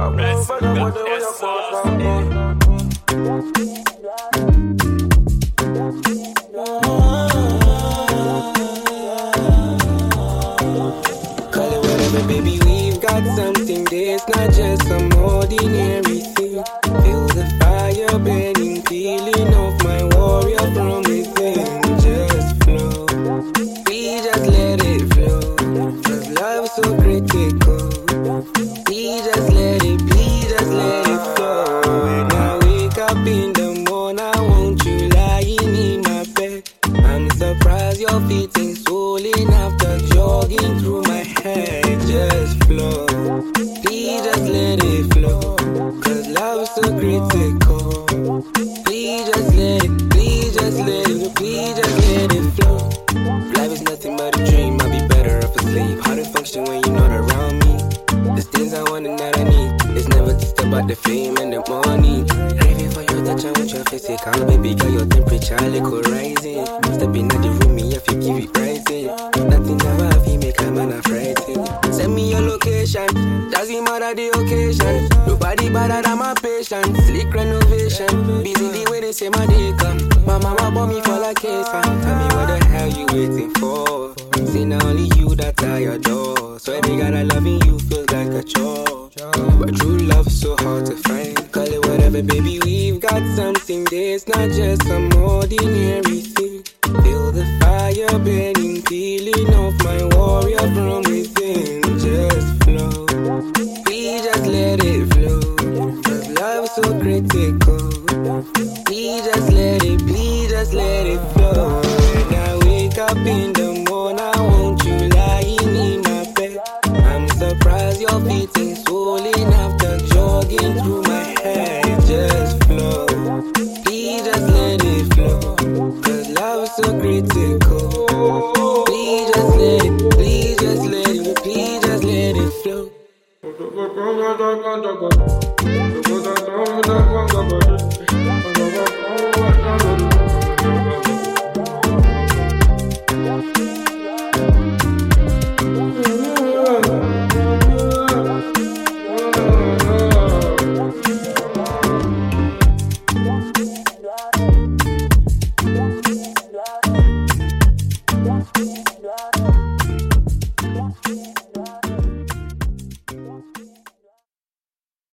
Call it whatever, baby, we've got something that's not just some ordinary thing. Feel the fire burning, peeling off my warrior from within. Just flow, we just let it flow. Cause love's so critical. We just let it be, just let it flow. When I wake up in the morning, I want you lying in my bed. I'm surprised your feet ain't swollen after jogging through my head. Just flow, please just let it flow. Cause love's so critical. Please just let it, please just let it, please just let it flow. Life is nothing but a dream, I'll be better off asleep. How to function when you're not around me. There's things I want and that I need. It's never just about the fame and the money. Craving for your touch, I want your physical. Baby girl, your temperature, little rising. Stepping in the room, me, if you give it rising. Nothing ever have you make a man afraid. Send me your location, doesn't matter the occasion. Nobody better than my patient. Slick renovation, busy the way they say my day come. My mama bought me for like case. Tell me what the hell you waiting for. See now only you that I adore. So every guy that loving you feels like a chore. But true love's so hard to find. Call it whatever, baby, we've got something that's not just some ordinary thing. Feel the fire burning, peeling off my warrior from within. Just flow, we just let it flow. Cause love's so critical. We just let it be, just let it flow. When I wake up in the morning, I want you lying in my bed. I'm surprised your feet ain't swollen after jogging through my head. Just flow, please just let it flow. Cause love's so critical. Please just let it, please just let it, please just let it flow.